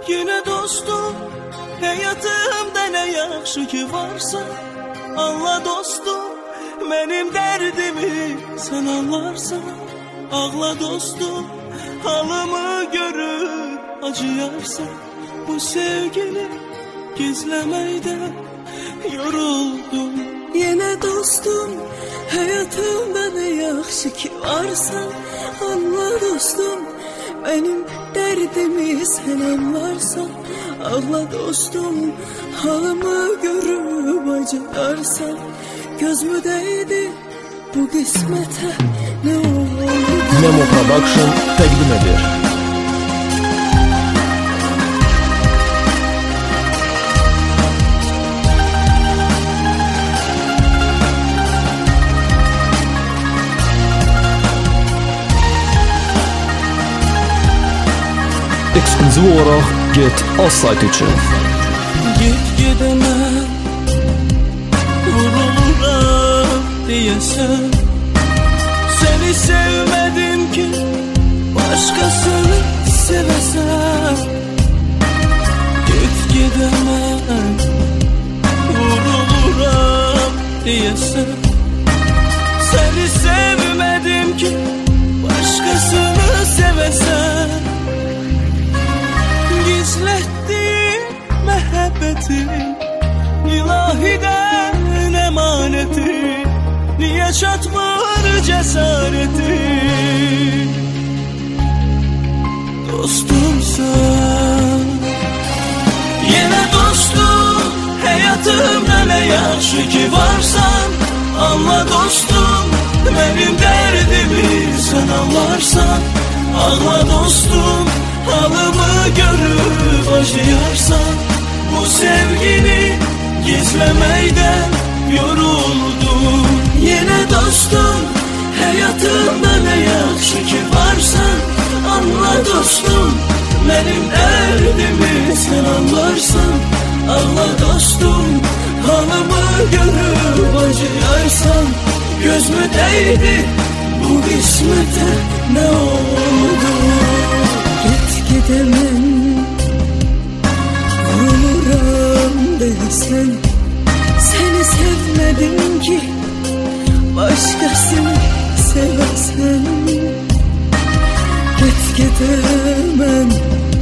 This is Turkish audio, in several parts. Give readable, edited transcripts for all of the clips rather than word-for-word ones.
Yine dostum, hayatımda ne yaxşı ki varsa. Anla dostum, benim derdimi sen anlarsan. Ağla dostum, halımı görüp acıyarsan. Bu sevgini gizlemeyden yoruldum. Yine dostum, hayatımda ne yaxşı ki varsa. Anla dostum, benim derdimi sen anlarsan. Ağla dostum, halımı görüp acıyarsan. Göz mü değdi bu kısmete, ne oldu? Nemo Production təqdim edir. Ekskluziv olaraq Get az sayt üçün. Gitgideme vuruluram diyesen. Seni sevmedim ki başkasını sevesem. Gitgideme vuruluram diyesen. Seni sevmedim ki başkasını sevesem. Gizlettiğim məhəbbətim, ilahiden emaneti. Niye çatmır cesareti? Dostumsan, yine dostum, hayatımda ne yaxşı ki varsan. Anla dostum, benim derdimi sen anlarsan. Ağla dostum, halımı görüp acıyarsan. Bu sevgini gizlemeyden yoruldum. Yine dostum, hayatımda ne yaxşı ki varsan. Anla dostum, benim derdimi sen anlarsan. Ağla dostum, halımı görüp acıyarsan. Göz mü değdi bu kısmete, ne oldu? Gidemem, vuruluram desen. Seni sevmedim ki başkasını sevesen. Gidemem,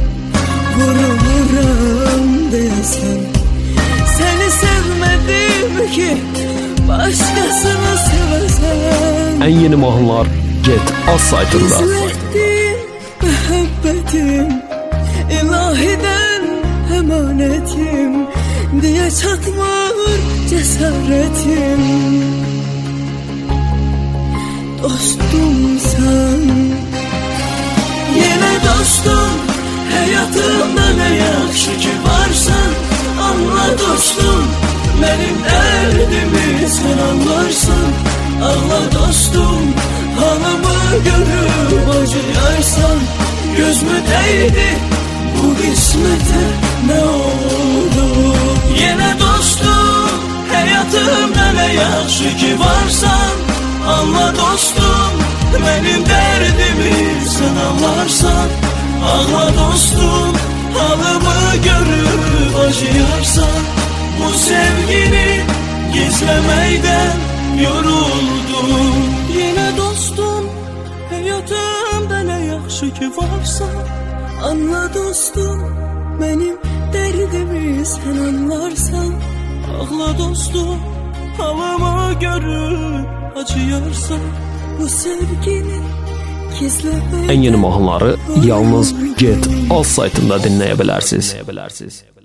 vuruluram desen. Seni sevmedim ki başkasını sevesen. Ən yeni mahnılar Get az saytında. Gizlettiğim məhəbbətim, ilahiden emanetim. Diye çatmır cesaretim. Dostumsan, yine dostum, hayatımda ne yaxşı ki varsan. Anla dostum, benim derdimi sen anlarsan. Ağla dostum, halımı görüp acıyarsan. Göz mü değdi bu kısmete, ne oldu? Yine dostum, hayatımda ne yaxşı ki varsan. Anla dostum, benim derdimi sen anlarsan. Ağla dostum, halımı görüp acıyarsan. Bu sevgini gizlemeyden yoruldum. Yine dostum, hayatımda ne yaxşı ki varsan. anla dostum, benim derdimi sen anlarsan. Ağla dostum, halımı görüp acıyarsan. Bu sevgini gizlemeyi. Ən yeni mahnıları yalnız Get az saytında dinləyə bilərsiniz.